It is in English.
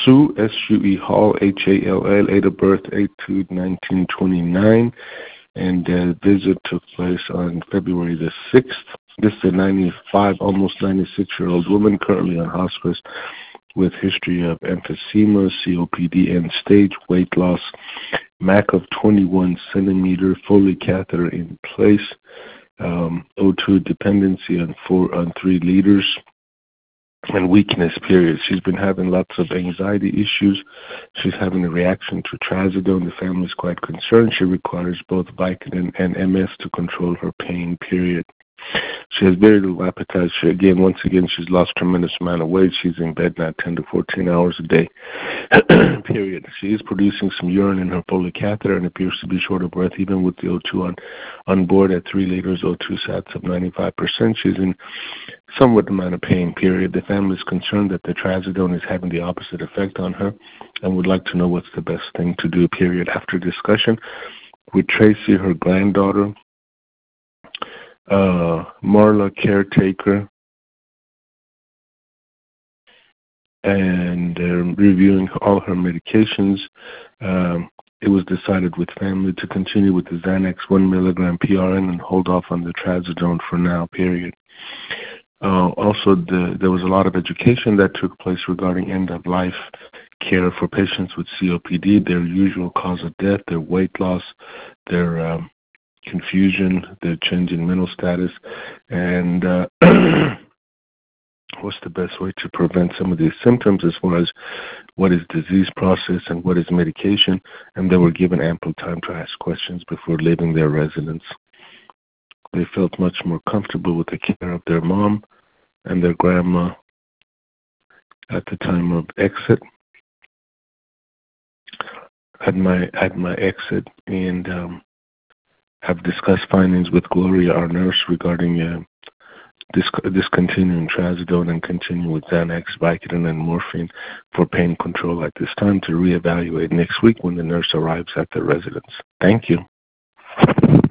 Sue, S-U-E Hall, H-A-L-L, date of birth 8/2/1929, and the visit took place on February the 6th. This is a 95, almost 96-year-old woman currently on hospice with history of emphysema, COPD, end stage, weight loss, MAC of 21 centimeter, Foley catheter in place, O2 dependency on 3 liters, and weakness, period. She's been having lots of anxiety issues. She's having a reaction to trazodone. The family is quite concerned. She requires both Vicodin and MS to control her pain, period. She has very little appetite. Once again, she's lost a tremendous amount of weight. She's in bed now 10 to 14 hours a day, period. She is producing some urine in her Foley catheter and appears to be short of breath, even with the O2 on board at 3 liters, O2 sats of 95%. She's in somewhat amount of pain, period. The family is concerned that the trazodone is having the opposite effect on her and would like to know what's the best thing to do, period. After discussion with Tracy, her granddaughter, Marla, caretaker, and reviewing all her medications, it was decided with family to continue with the Xanax 1 milligram PRN and hold off on the trazodone for now, period. Also, there was a lot of education that took place regarding end-of-life care for patients with COPD, their usual cause of death, their weight loss, their confusion, their change in mental status, and what's the best way to prevent some of these symptoms as far as what is disease process and what is medication, and they were given ample time to ask questions before leaving their residence. They felt much more comfortable with the care of their mom and their grandma at the time of exit. At my exit, and have discussed findings with Gloria, our nurse, regarding discontinuing trazodone and continuing with Xanax, Vicodin, and morphine for pain control at this time to reevaluate next week when the nurse arrives at the residence. Thank you.